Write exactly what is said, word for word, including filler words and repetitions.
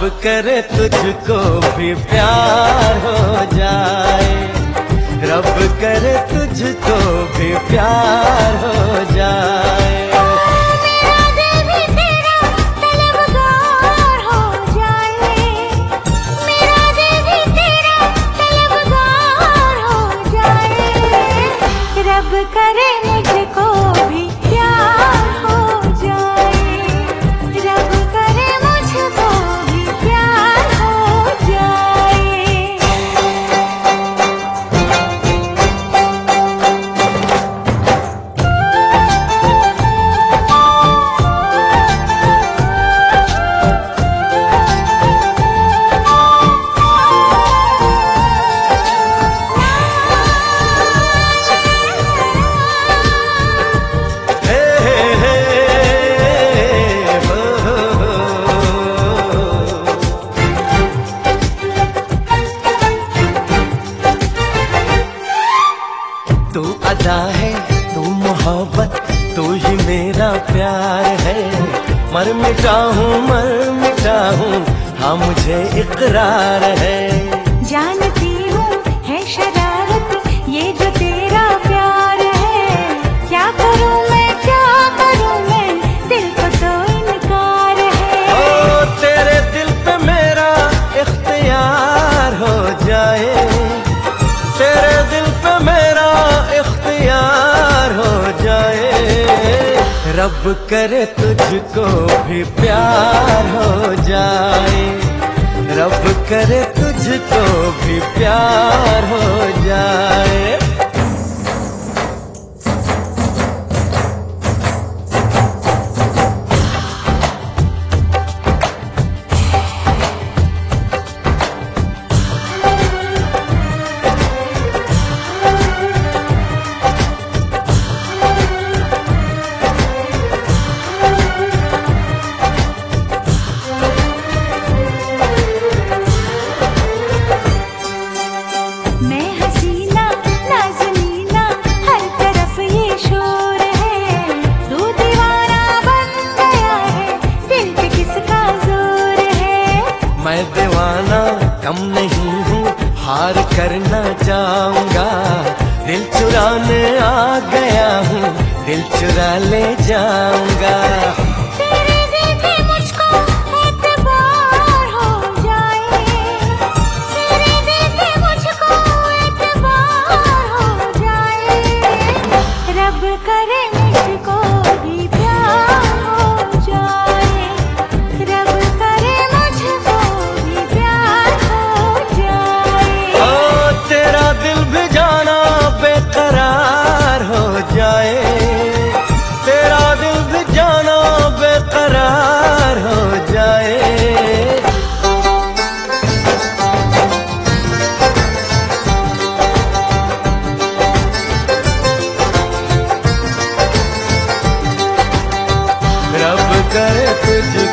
करे तुझको भी प्यार हो जाए, रब करे तुझको भी प्यार हो जाए। मेरा दिल भी तेरा तलबगार हो जाए, मेरा दिल भी तेरा तलबगार हो जाए। रब करे मुझको भी प्यार हो जाए, रब करे मुझको भी प्यार हो जाए। तू अदा है, तू मोहब्बत, तू ही मेरा प्यार है। मर मिटा हूँ, मर मिटा हूँ, हाँ मुझे इकरार है। जानती हूँ है शरारत ये जो तेरा प्यार है, क्या करूँ मैं क्या करूँ मैं, दिल को तो इनकार है। ओ तेरे दिल पे मेरा इख्तियार हो जाए, तेरे दिल पे मेरा इख्तियार हो जाए। रब करे तुझको भी प्यार हो जाए, रब करे तुझको भी प्यार हो जाए। मैं हसीना नाज़नीना हर तरफ ये शोर है, तू दीवाना बन गया है, दिल पे किसका जोर है। मैं दीवाना कम नहीं हूँ, हार करना चाहूंगा, दिल चुराने आ गया हूँ, दिल चुरा ले जाऊंगा। तेरे दिल पे मुझको एतबार हो जाए, तेरे दिल पे मुझको एतबार हो जाए। रब करे मुझको भी प्यार हो जाए, रब करे मुझको भी प्यार हो जाए। ओ तेरा दिल भी जाना बेकरार हो जाए, तेरा दिल भी जाना बेकरार हो जाए। रब करे तुझको